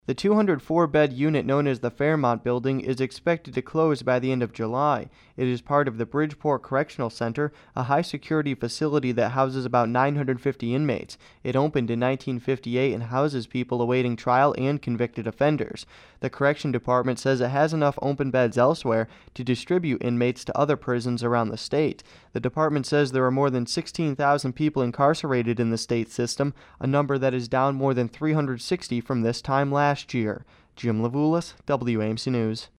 The 204-bed unit known as the Fairmont Building is expected to close by the end of July. It is part of the Bridgeport Correctional Center, a high-security facility that houses about 950 inmates. It opened in 1958 and houses people awaiting trial and convicted offenders. The Correction Department says it has enough open beds elsewhere to distribute inmates to other prisons around the state. The department says there are more than 16,000 people incarcerated in the state system, a number that is down more than 360 from this time last year. Jim Levulis, WAMC News.